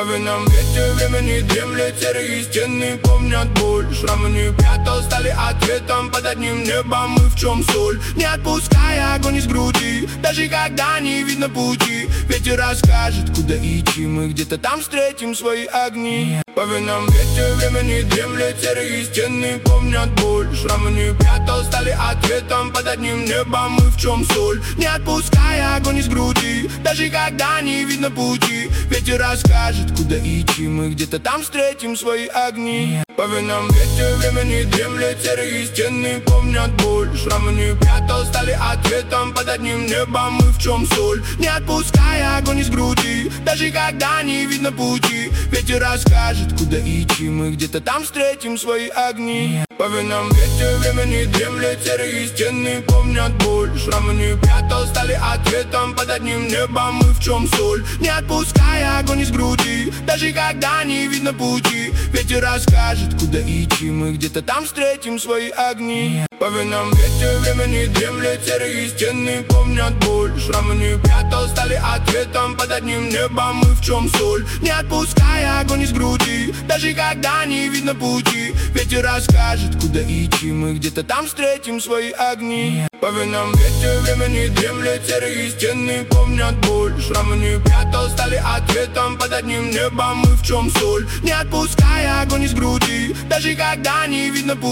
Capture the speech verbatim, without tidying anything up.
венам ветер времени дремлет, серые стены помнят боль. Шрамы не прятал, стали ответом под одним небом. И в чем соль? Не отпуская огонь из груди, даже когда не видно пути. Ветер расскажет, куда идти, мы где-то там встретим свои огни. По венам ветер времени дремлет, серые стены помнят боль. Шрамы не прятал, стали ответом под одним небом. И в чем соль? Не отпуская огонь из груди, даже когда не видно пути. Ветер расскажет, куда идти, мы где-то там встретим свои огни. По венам ветер времени дремлет, серые стены помнят боль. Шрамы не прятал, стали ответом под одним небом. И в чем соль? Не отпуская огонь из груди, даже когда не видно пути. Ветер расскажет, куда идти, мы где-то там встретим свои огни. По венам ветер времени дремлет, серые стены помнят боль. Шрамы не прятал, стали ответом под одним небом. И в чем соль? Не отпуская огонь из груди, даже когда не видно пути. Ветер расскажет, куда идти, мы где-то там встретим свои огни. По венам ветер времени дремлет, серые стены помнят боль. Шрамы не прятал, стали ответом под одним небом. И в чем соль? Не отпуская огонь из груди, даже когда не видно пути. Ветер расскажет, куда идти, мы где-то там встретим свои огни. По венам ветер времени дремлет, серые стены помнят боль. Шрамы не прятал, стали ответом под одним небом. И в чем соль? Не отпуская огонь из груди, даже когда не видно пути.